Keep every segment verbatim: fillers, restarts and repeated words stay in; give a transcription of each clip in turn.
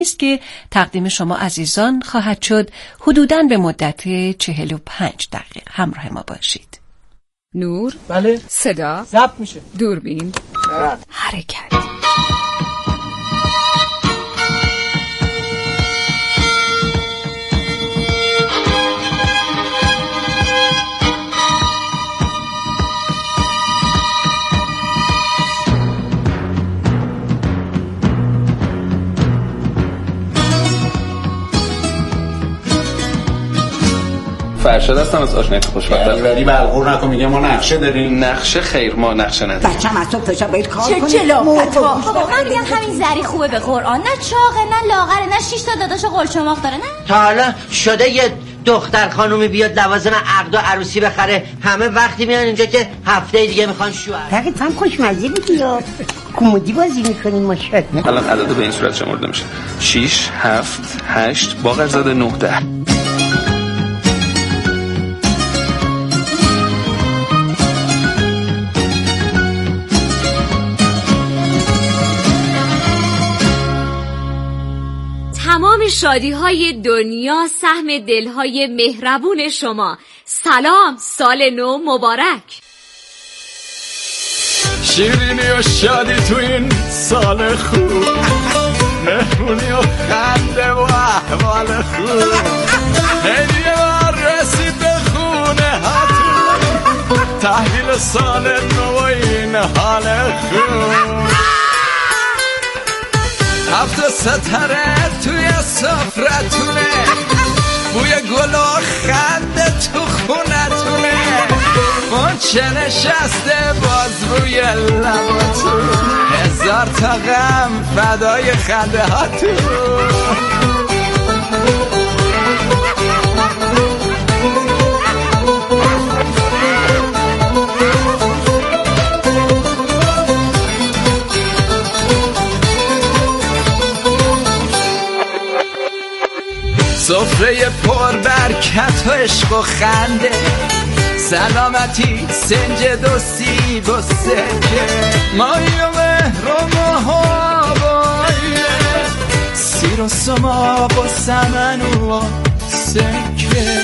است که تقدیم شما عزیزان خواهد شد حدوداً به مدت چهل و پنج دقیقه. همراه ما باشید. نور. بله. صدا ضبط میشه. دوربین. بله. حرکت. فرشاد هستم از آشنایی خوشبختم. یعنی ولی بلغور نکن، میگه ما نقشه داریم. نقشه خیر، ما نقشه نداریم. بچه‌م از صبح تا شب باید کار کنه. چه جلوفت‌ها. بابا من میگم همین زری خوبه به قرآن، نه چاقه نه لاغره نه شش تا داداش قلچماق داره. نه تا حالا شده یه دختر خانومی بیاد لوازم عقد و عروسی بخره، همه وقتی میان اینجا که هفته دیگه میخوان شوهر. فقط هم خوشمزه بودی یا کمدی بازی میکنین ماشاءالله. الان عدد به این صورت شمرده میشه: شش، هفت، هشت، باقرزاده نه، ده. تمام شادی های دنیا سهم دلهای مهربون شما. سلام، سال نو مبارک. شیرینی و شادی تو این سال خوب، مهرونی و خنده و احوال خوب، هدیه بار رسید به خونه هاتون، تحویل سال نو و این حال خوب. هفت ستاره توی سفرتونه، بوی گل و خنده تو خونتونه، منچه نشسته باز روی لباتون، هزار تا غم فدای خنده هاتون. سفره پر برکت و عشق و خنده، سلامتی سنج دو سیب و سکه، مایی و مهر و محابایه، سیر و سماق و سمن و سکه.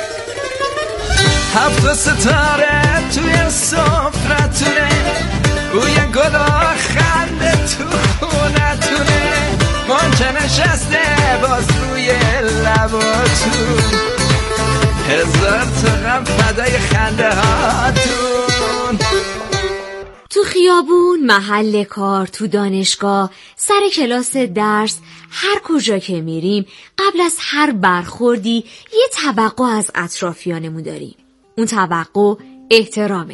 هفت ستاره توی سفرتونه، بوی گل و خنده تو خونتونه، منچه نشسته باز روی لباتون، هزار تا غم فدای خنده هاتون. تو خیابون، محل کار، تو دانشگاه، سر کلاس درس، هر کجا که میریم قبل از هر برخوردی یه توقع از اطرافیانمون داریم. اون توقع احترامه.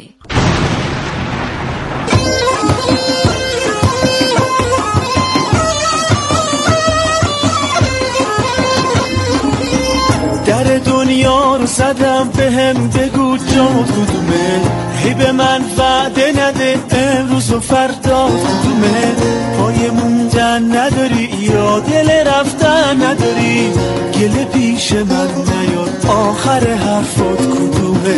در دنیا رو زدم به هم بگو جات کدومه، هی به من وعده نده امروز و فردا کدومه، پای موندن نداری یا دل رفتن نداری، گله پیش من نیاد آخر حرفات کدومه.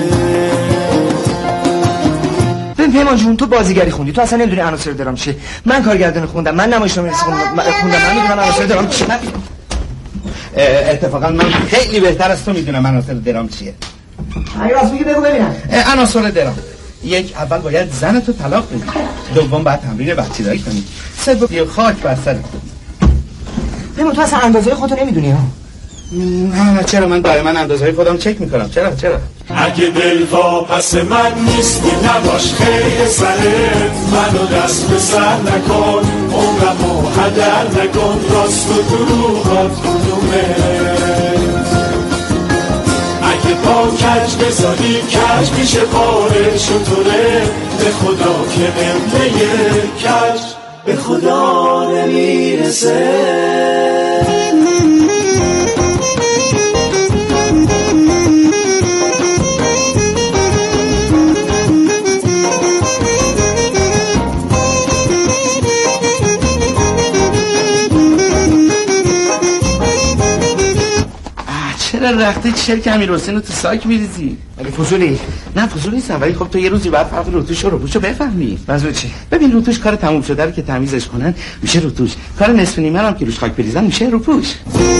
ببین پیمان جون، تو بازیگری خوندی، تو اصلا نمیدونی عناصر درام چیه. من کارگردان خوندم، من نمایشنامه خوندم، من میدونم عناصر درام چیه. اتفاقا من خیلی بهتر از تو میدونم عناصر درام چیه. اگه راست میگی بگو ببینم. عناصر درام: یک، اول باید زن تو طلاق بدی. دوم، بعد تمرین بچه‌داری کنی. سوم، یه خاک بر سرت. پیمان تو اصلا اندازه خودتو نمیدونی ها. نه نه چرا، من دائما اندازه‌های خودم چک میکنم. چرا چرا اگه دل واپس من نیستی نباش خیلی سرت، منو دست به سر نکن، عمرمو هدر نکن، راست و دروغات کدومه. اگه پا کج بذاری کج میشه باره شطوره، به خدا که نمله کج به خدا نمیرسه. چرا رخته چرک امیر حسین رو تو ساک میریزی؟ مگه فضولی؟ نه فضول نیستم، ولی خب تو یه روزی بعد فرق روتوش و روپوشو بفهمی. منظور چی؟ ببین روتوش کار تموم شده رو که تمیزش کنن میشه روتوش، کار نصف نیمه هم که روش خاک بریزن میشه روپوش.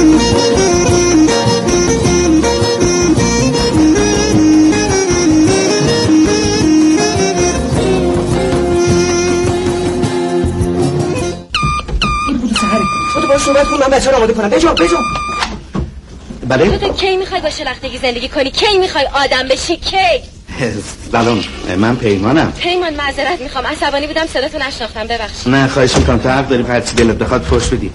صحبت کن، من بچه رو آماده کنم. بجا بجا بله؟ تو کی میخوای با شلختگی زندگی کنی؟ کی میخوای آدم بشی؟ کی؟ سلام، من پیمانم. پیمان معذرت میخوام، عصبانی بودم صداتو نشناختم، ببخشید. نه خواهش میکنم، تو حق داری، هر چی دلت بخواد فوش بدی.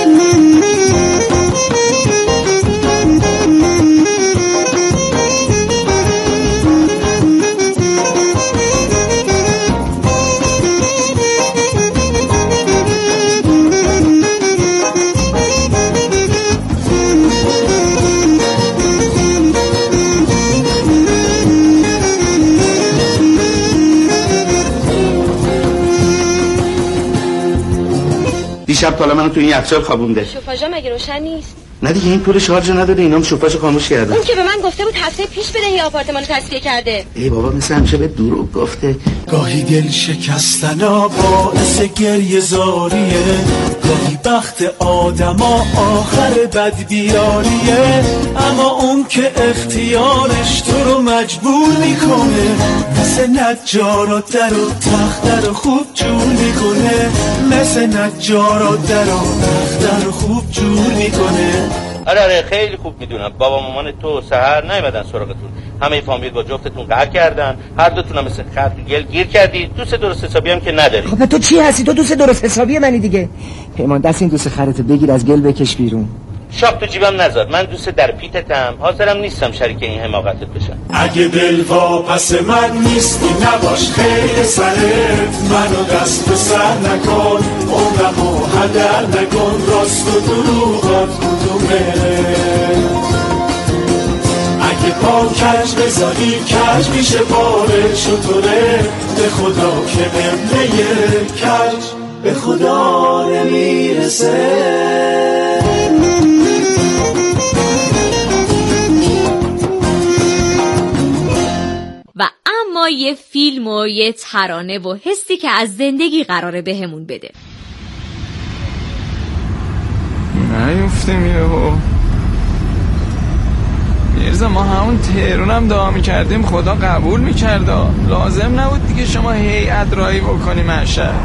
دیشب تالا منو تو این یخچال خوابونده. شوفاژا مگه روشن نیست؟ نه دیگه این پول شارژ نداده، اینام شوفاژو خاموش کرده. اون که به من گفته بود هفته پیش بده این آپارتمانو تصفیه کرده. ای بابا مثل همیشه به دروغ گفته. گاهی دل شکستنا باعث گریه زاریه، گاهی بخت آدما آخر بدبیاریه، اما اون که اختیارش تو رو مجبور میکنه، مثل نجارا در و تخت در خوب جور میکنه، مثل نجارا در و تخت در خوب جور میکنه. آره آره خیلی خوب میدونم، بابا مامان تو سحر نیومدن سراغتون، همه فامیل با جفتتون قهر کردن، هر دوتون هم مثل خط گل گیر کردی، دوست درست حسابی هم که نداری. خب تو چی هستی؟ تو دوست درست حسابی منی دیگه. پیمان دست این دوست خرتو بگیر از گل بکش بیرون. شاپ تو جیبم نذار، من دوست در پیتتم، حاضرم نیستم شریک این حماقتت بشم. اگه دل واپس من نیستی نباش خیلی سرت، منو دست به سر نکن، عمرمو هدر نکن، راست و دروغات کدومه؟ اگه پا کج بذاری کج میشه باره شطوره، به خدا که قبله کج به خدا نمیرسه. و اما یه فیلم و یه ترانه و حسی که از زندگی قراره بهمون بده. نیفتیم یهو میرزا، ما همون تهران هم دعا میکردیم خدا قبول میکرد، لازم نبود دیگه شما هیئت رایی بکنی مشهد.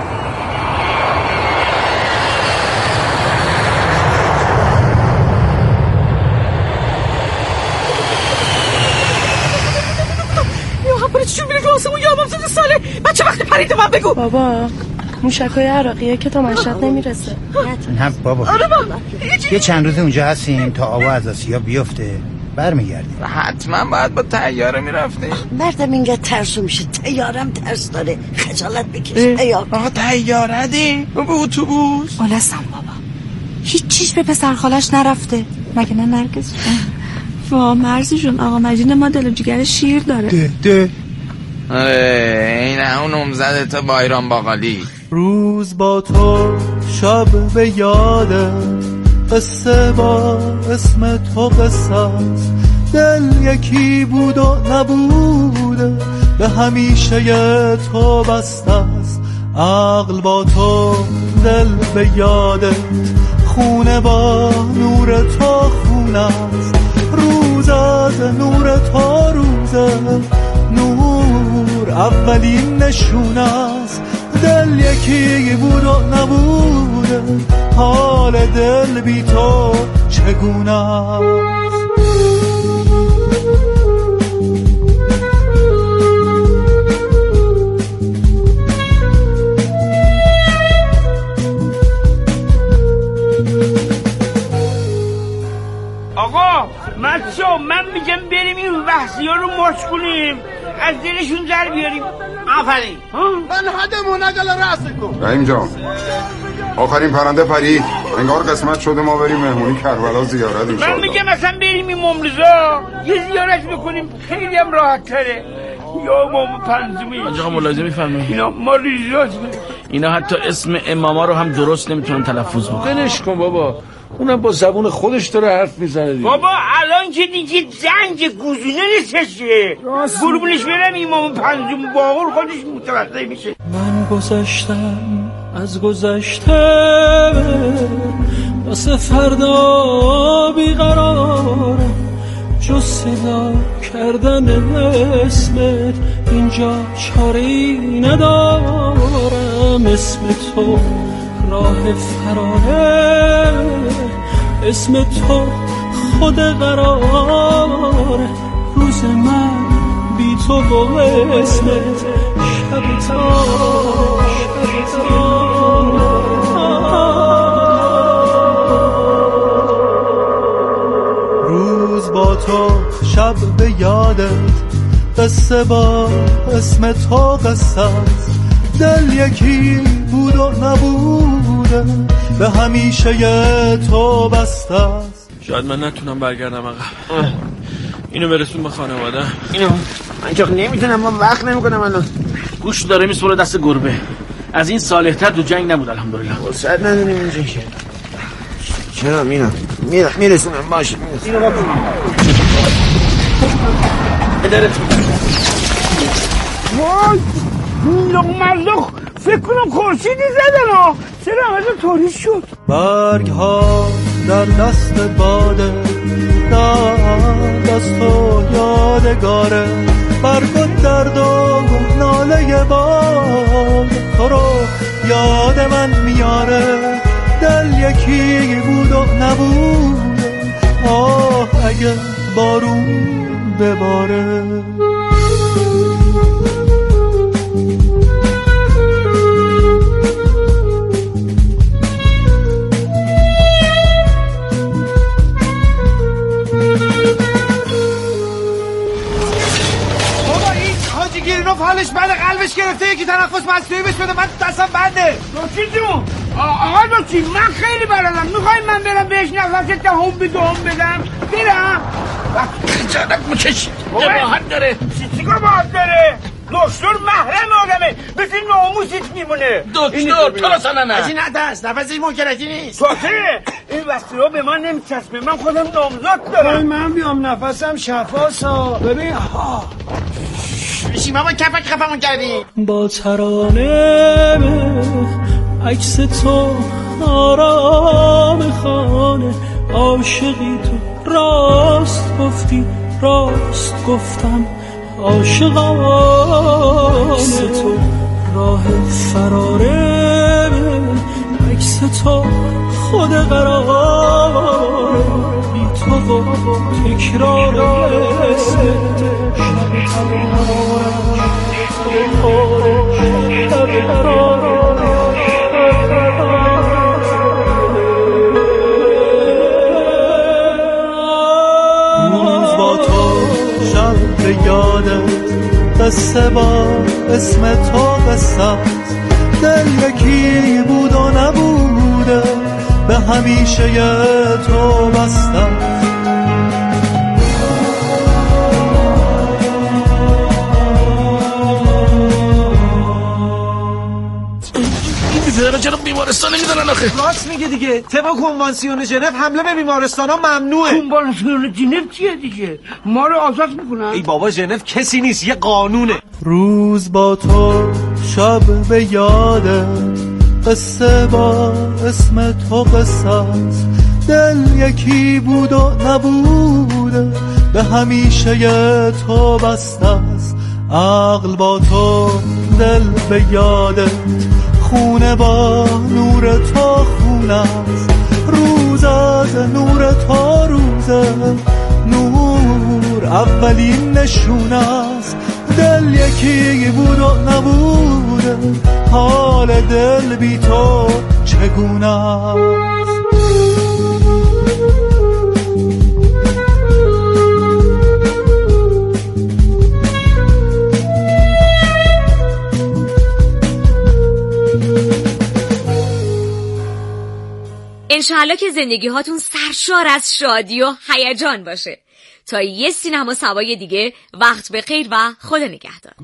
چون میره تو آسمون یا امامزاده ساله بچه وقتی پرید من بگو. بابا موشکای عراقیه که تا مشهد نمیرسه. نه بابا آره بابا یه چند روز اونجا هستیم تا آوا از آسیا بیفته برمیگردیم. حتما باید با طیاره میرفتیم. مردم اینقدر ترسو میشه، طیارم ترس داره، خجالت بکش. ایار آقا طیاره دی به اتوبوس اولسم بابا هیچ چیز به پسر خالش نرفته مگه نه نرگس؟ وا مرزی جون آقا مجید ما دل و جگر شیر داره. ده ده آره این اون امزده تا بایران باقالی. روز با تو شب به یادم، قصه با اسم تو قصه است، دل یکی بود و نبوده به همیشه تو بسته است، عقل با تو دل به یاده، خونه با نور تو خونه است، روز از نور تو روزه، نور اولین نشونه است، دل یکی بود و نبوده، حال دل بی تو چگونه است. آقا مچو من میگم بریم این وحشی ها رو ماچ کنیم، از دلشون در بیاریم. آفرین من حدمون اگل رأس کن. رحیم جان آخرین پرنده پرید، انگار قسمت شده ما بریم مهمونی کربلا زیارت انشاءالله. من میگم اصلا بریم این ممرزا یه زیارت بکنیم، خیلی هم راحت تره. یا امام پنجمی آقا ملازمی فرمایید اینا ما ریزات اینا حتی اسم اماما رو هم درست نمیتونن تلفظ بکنن. بنش کن بابا، اونم با زبون خودش داره حرف میزنه دیگه. بابا الان که دیگه زنگ گوزونه نیستشه، قربونش برم امام پنجم باقر خودش متوجه میشه. من گذشتم از گذشته واسه فردا بیقرارم، جز صدا کردن اسمت اینجا چاری ندارم. اسم تو راه فراره، اسم تو خود قراره. روز من بی تو با اسمت شب تاره، شب تاره. روز با تو شب به یادت، قصه با اسم تو قصه است. دل یکی بود و نبوده، به همیشه ی تو بسته است. شاید من نتونم برگردم آقا. اینو برسون به خانواده. اینو من که نمیتونم، من وقت نمیکنم الان. گوش داره میسپره دست گربه. از این صالح‌تر تو جنگ نبود الحمدلله. وسعت نداریم اینجا که. چرا میرم میرم میرسونم باشه. اینو با ادارت وای لغ مزدخ فکر کنم خورشیدی زدن ها. چرا همه تاریک شد؟ برگ ها در دست باده، دست و یادگاره. برگ و درد و ناله باد تو رو یاد من میاره. دل یکی بود و نبوده، آه اگه بارون بباره. گیرینو فالش بله قلبش گرفته، یکی تنفس مصنوعی بهش بده، من دستم بنده. دوچی جون آقا دوچی من خیلی بلدم، میخوای من برم بهش نفس دهم به دهم بدم؟ برم جانب مکش جباهت داره. چی جباهت داره؟ دکتر محرم آدمه، مثل ناموسیت میمونه. دکتر تو رو سننه از این ندست نفس این منکرتی نیست. توته این وقتی رو به من نمیچسبه، من خودم نامزد دارم. من بیام نفسم شفاسا. ببین شیما با کفک خفمون کردی. با ترانه عکس تو آرام خانه، عاشقی تو راست گفتی راست گفتم عاشقانه. تو راه فراره، عکس تو خود قراره. بی تو و تکراره، روز با تو شب به یادت، قصه با اسم تو قصه. دل یکی بود و نبوده، به همیشه ی تو بسته. این چرا بیمارستان نمیدارن آخه؟ راست میگه دیگه، طبق کنوانسیون ژنو حمله به بیمارستان ها ممنوعه. کنوانسیون ژنو چیه دیگه؟ ما رو آزاد میکنن؟ ای بابا ژنو کسی نیست، یه قانونه. روز با تو شب به یاده، قصه با اسم تو قصه است. دل یکی بود و نبوده، به همیشه ی تو بسته است. عقل با تو دل به یادت، خونه با نور تو خونه است. روز از نور تو روزه، نور اولین نشونه است. دل یکی بود و نبوده، حال دل بی تو چگونه است. انشالله که زندگی هاتون سرشار از شادی و هیجان باشه. تا یه سینما سوای دیگه، وقت بخیر و خدا نگهدار.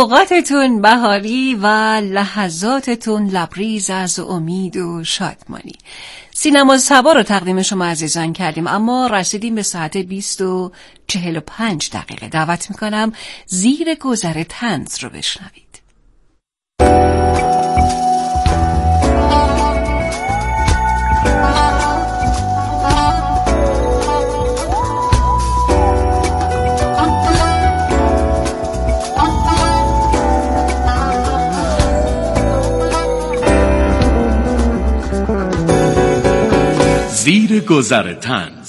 اوقاتتون بهاری و لحظاتتون لبریز از امید و شادمانی. سینما سبا رو تقدیم شما عزیزان کردیم، اما رسیدیم به ساعت بیست و چهل و پنج دقیقه. دعوت میکنم زیر گذر طنز رو بشنوید. زیر گذر طنز.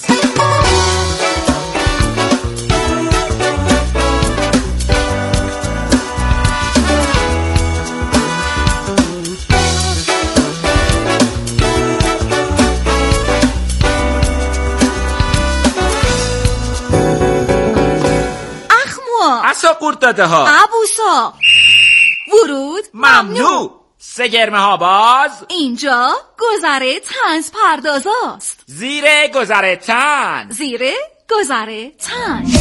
اخمو اصا قورت داده ها ابوسا ورود ممنوع. سه گرمه ها باز. اینجا گذر طنز پردازاست. زیر گذر طنز. زیر گذر طنز.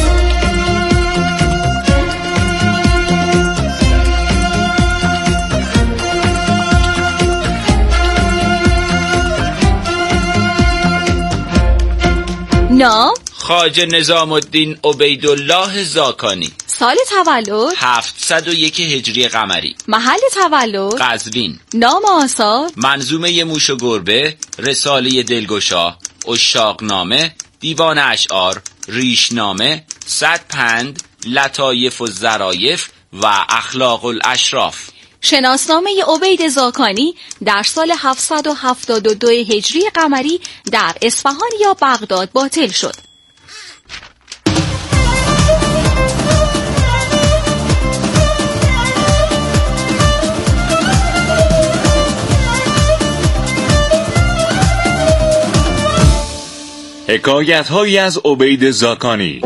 نام خواجه نظام الدین عبیدالله زاکانی. سال تولد هفتصد و یک هجری قمری. محل تولد قزوین. نام آثار منظومه موش و گربه، رساله دلگشا، اشاقنامه، دیوان اشعار، ریشنامه، صد پند، لطایف و ظرایف و اخلاق الاشراف. شناسنامه عبید زاکانی در سال هفتصد و هفتاد و دو هجری قمری در اصفهان یا بغداد باطل شد. حکایت هایی از عبید زاکانی.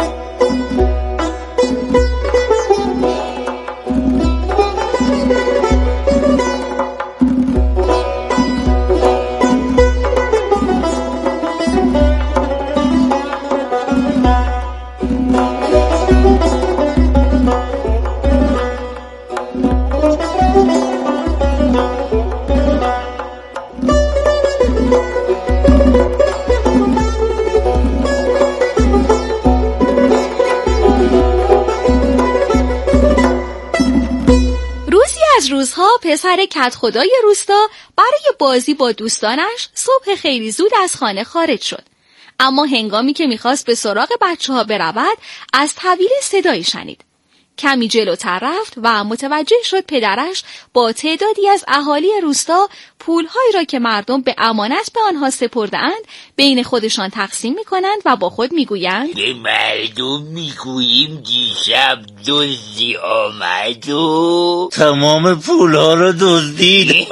روزها پسر کدخدای روستا برای بازی با دوستانش صبح خیلی زود از خانه خارج شد. اما هنگامی که میخواست به سراغ بچه ها برود از طویل صدایی شنید. کمی جلوتر رفت و متوجه شد پدرش با تعدادی از اهالی روستا پولهایی را که مردم به امانت به آنها سپرده‌اند بین خودشان تقسیم میکنند و با خود میگویند به مردم میگوییم دیشب دزدی آمد و تمام پولها را دزدید.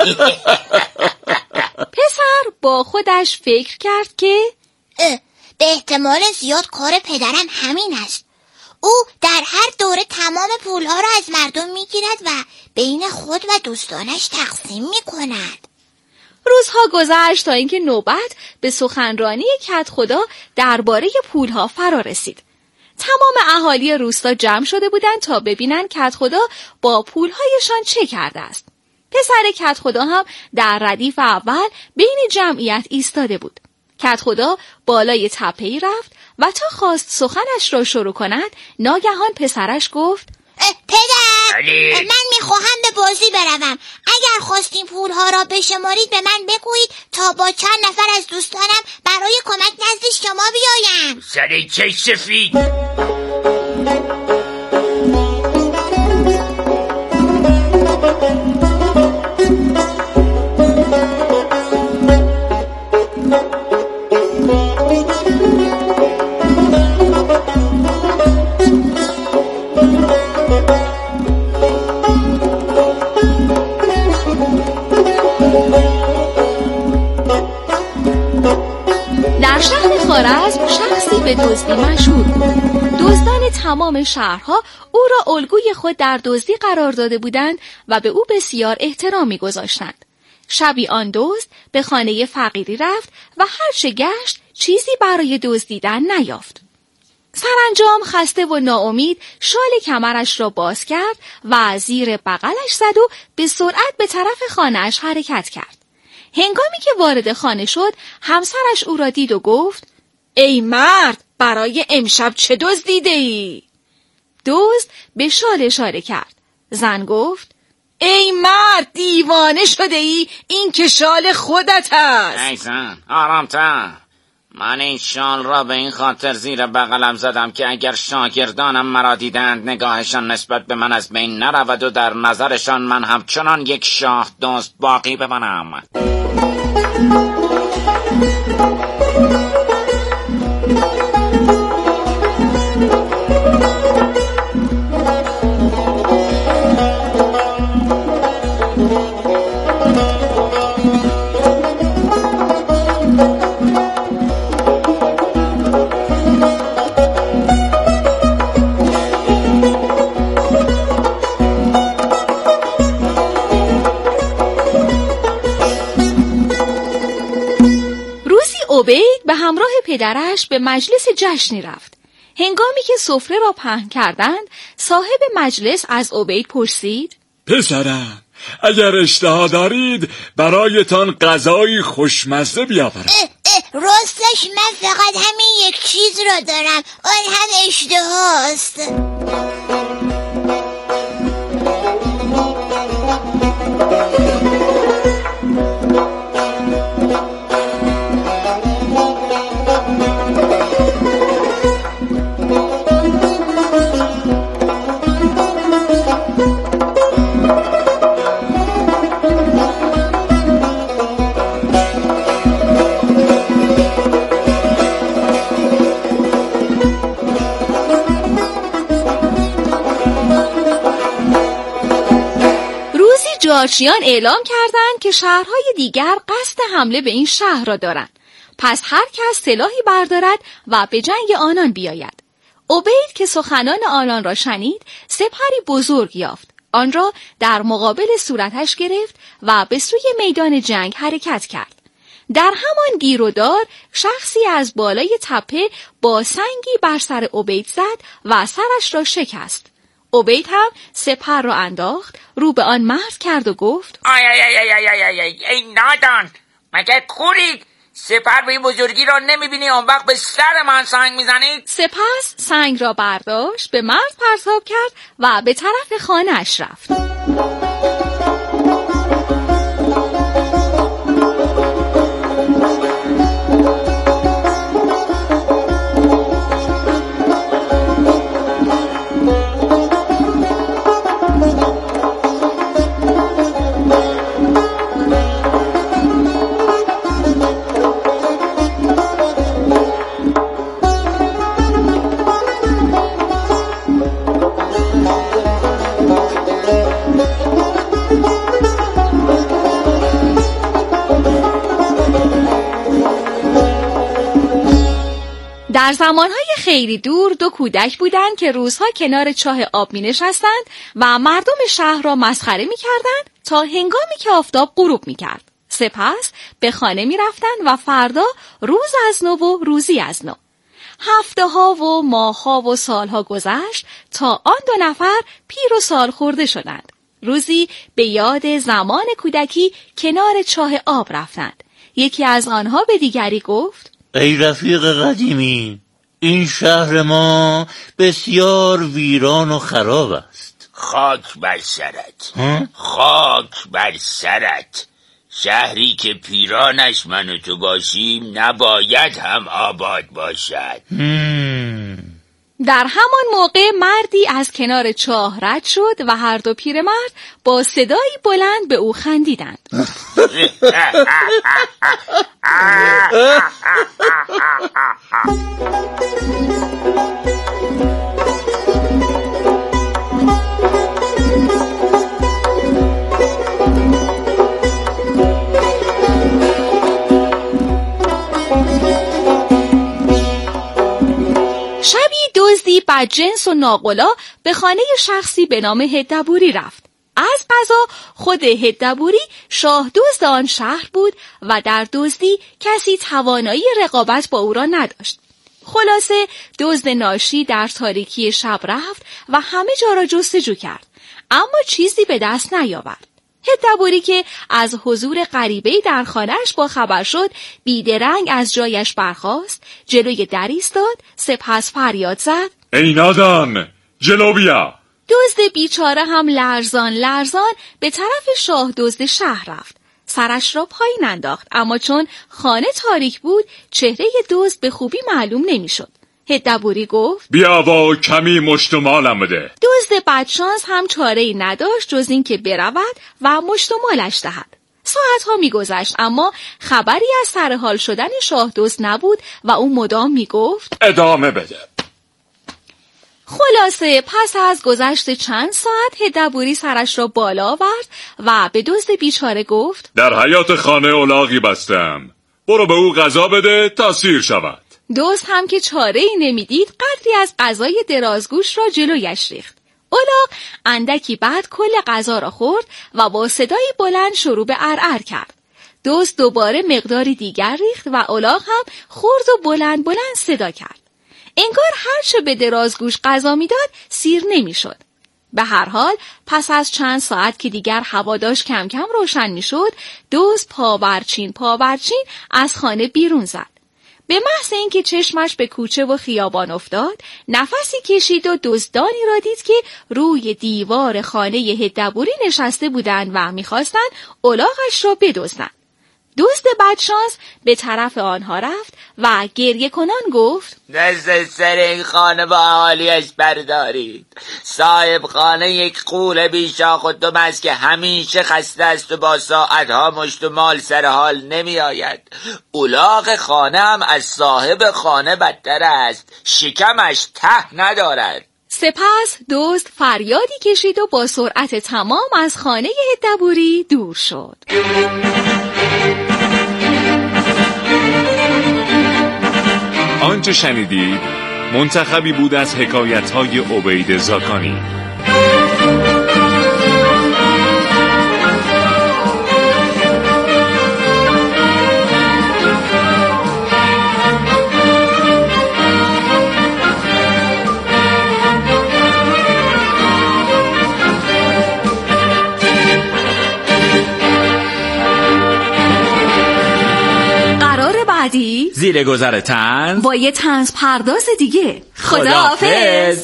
پسر با خودش فکر کرد که به احتمال زیاد کار پدرم همین است. او در هر دوره تمام پولها را از مردم میگیرد و بین خود و دوستانش تقسیم میکند. روزها گذشت تا اینکه نوبت به سخنرانی کدخدا درباره پولها فرا رسید. تمام اهالی روستا جمع شده بودند تا ببینند کدخدا با پولهایشان چه کرده است. پسر کدخدا هم در ردیف اول بین جمعیت ایستاده بود. کدخدا بالای تپه‌ای رفت و تا خواست سخنش را شروع کند ناگهان پسرش گفت پدر من میخواهم به بازی بروم. اگر خواستین پولها را بشمارید به من بگویید تا با چند نفر از دوستانم برای کمک نزد شما بیایم. سر چش سفید. در شهر خوارزم شخصی به دزدی مشهور بود. دزدان تمام شهرها او را الگوی خود در دزدی قرار داده بودند و به او بسیار احترام می‌گذاشتند. شبی آن دزد به خانه فقیری رفت و هر چه گشت چیزی برای دزدیدن نیافت. سرانجام خسته و ناامید شال کمرش را باز کرد و زیر بغلش زد و به سرعت به طرف خانه‌اش حرکت کرد. هنگامی که وارد خانه شد، همسرش او را دید و گفت: ای مرد، برای امشب چه دزدیده ای؟ دزد به شال اشاره کرد. زن گفت: ای مرد، دیوانه شده ای؟ این که شال خودت است. ای زن، آرام‌تر. من این شال را به این خاطر زیر بغلم زدم که اگر شاگردانم مرا دیدند نگاهشان نسبت به من از بین نرود و در نظرشان من همچنان یک شاه دزد باقی بمانم. عبید به همراه پدرش به مجلس جشنی رفت. هنگامی که سفره را پهن کردند، صاحب مجلس از عبید پرسید: پسرم، اگر اشتها دارید برایتان غذایی خوشمزه بیاورم. راستش من فقط همین یک چیز را دارم، آن هم اشتهاست. جارچیان اعلام کردند که شهرهای دیگر قصد حمله به این شهر را دارند. پس هر کس سلاحی بردارد و به جنگ آنان بیاید. عبید که سخنان آنان را شنید، سپری بزرگ یافت. آن را در مقابل صورتش گرفت و به سوی میدان جنگ حرکت کرد. در همان گیرودار شخصی از بالای تپه با سنگی بر سر عبید زد و سرش را شکست. عبید هم سپر را انداخت، رو به آن مرد کرد و گفت: آی آی آی آی آی آی آی ای نادان، مگه کورید؟ سپر به این بزرگی را نمیبینی اون وقت به سر من سنگ میزنید؟ سپس سنگ را برداشت، به مرد پرتاب کرد و به طرف خانه‌اش رفت. در زمانهای خیلی دور دو کودک بودند که روزها کنار چاه آب می نشستند و مردم شهر را مسخره می کردند تا هنگامی که آفتاب غروب می کرد. سپس به خانه می رفتند و فردا روز از نو و روزی از نو. هفته ها و ماه ها و سال ها گذشت تا آن دو نفر پیر و سال خورده شدند. روزی به یاد زمان کودکی کنار چاه آب رفتند. یکی از آنها به دیگری گفت: ای رفیق قدیمی، این شهر ما بسیار ویران و خراب است. خاک بر سرت، خاک بر سرت. شهری که پیرانش من و تو باشیم نباید هم آباد باشد. در همان موقع مردی از کنار چاه رد شد و هر دو پیرمرد با صدایی بلند به او خندیدند. شبی دزدی بدجنس و ناقلا به خانه شخصی به نام هدبوری رفت. از قضا خود هدبوری شاه دزد آن شهر بود و در دزدی کسی توانایی رقابت با او را نداشت. خلاصه دزد ناشی در تاریکی شب رفت و همه جا را جستجو کرد، اما چیزی به دست نیاورد. هدبوری که از حضور غریبه‌ای در خانه‌اش با خبر شد، بیدرنگ از جایش برخاست، جلوی در ایستاد، سپس فریاد زد: ای نادان، جلو بیا! دزد بیچاره هم لرزان لرزان به طرف شاه دزد شهر رفت. سرش را پایین انداخت، اما چون خانه تاریک بود چهره دزد به خوبی معلوم نمیشد. هدبوری گفت: بیا و کمی مشت و مالم بده. دزد بدشانس هم چاره‌ای نداشت جز این که برود و مشت و مالش دهد. ساعتها میگذشت اما خبری از سرحال شدن شاه دزد نبود و او مدام میگفت: ادامه بده. خلاصه پس از گذشت چند ساعت هدبوری سرش را بالا آورد و به دزد بیچاره گفت: در حیاط خانه الاغی بستم، برو به او غذا بده تا سیر شود. دزد هم که چاره‌ای نمیدید قدری از غذای درازگوش را جلویش ریخت. الاغ اندکی بعد کل غذا را خورد و با صدایی بلند شروع به عرعر کرد. دزد دوباره مقداری دیگر ریخت و الاغ هم خورد و بلند بلند صدا کرد. انگار هرچه به درازگوش غذا میداد سیر نمیشد. به هر حال پس از چند ساعت که دیگر هوا داشت کم کم روشن میشد، دزد پاورچین پاورچین از خانه بیرون زد. به محض اینکه چشمش به کوچه و خیابان افتاد، نفسی کشید و دزدانی را دید که روی دیوار خانه هدبوری نشسته بودند و می‌خواستند الاغش را بدزدند. دزد بدشانس به طرف آنها رفت و گریه کنان گفت: دست سر این خانه با اهالیش بردارید. صاحب خانه یک غول بیشاخ و دم است که همیشه خسته است و با ساعتها مشت و مال سر حال نمی آید. الاغ خانه هم از صاحب خانه بدتر است، شکمش ته ندارد. سپس دزد فریادی کشید و با سرعت تمام از خانه هدبوری دور شد. آنچه شنیدید منتخبی بود از حکایت‌های عبید زاکانی. زیر گذر طنز با یه طنز پرداز دیگه. خداحافظ.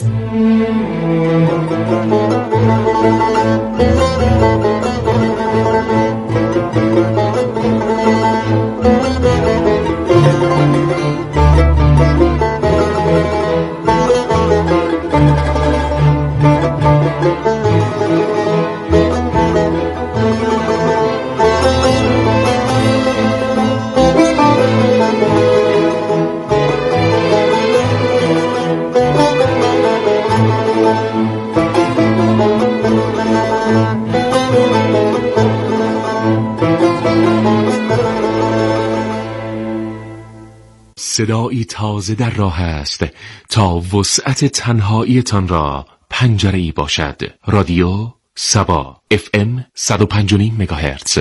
صدایی تازه در راه است تا وسعت تنهاییتان را پنجره‌ای باشد. رادیو سبا اف ام صد و پنج و نیم مگاهرتز.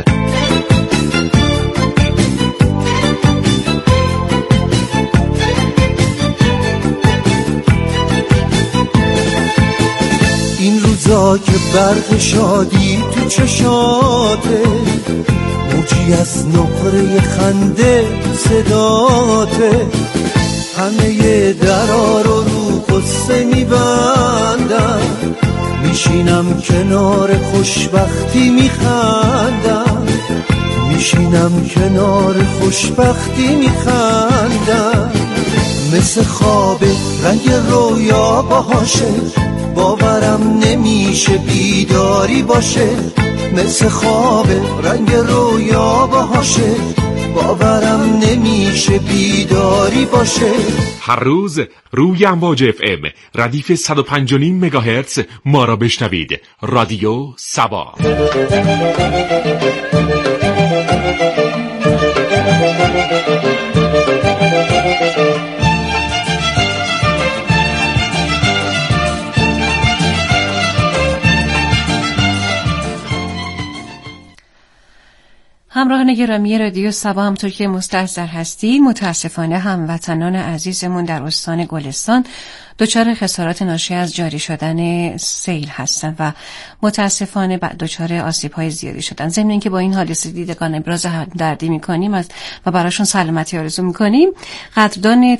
این روزا که برق شادی تو چشاته، موجی از نقره خنده صداته، همه درا رو رو قصه میبندم، میشینم کنار خوشبختی میخندم، میشینم کنار خوشبختی میخندم، مثل خواب رنگ رویا باشه، باورم نمیشه بیداری باشه، مثل خواب رنگ رویا باشه، باورم نمیشه بیداری باشه. هر روز روی امواج اف ام ردیف صد و پنج و نیم مگاهرتز ما را بشنوید. رادیو سبا. همراهان شنوندگان گرامی رادیو سبا، همطور که مستحضر هستید متاسفانه هموطنان عزیزمون در استان گلستان دچار خسارات ناشی از جاری شدن سیل هستند و متاسفانه دچار آسیب‌های زیادی شدن. ضمن اینکه با این حادثه دیدگان ابراز همدردی می‌کنیم و براشون سلامتی آرزو می‌کنیم. قدردان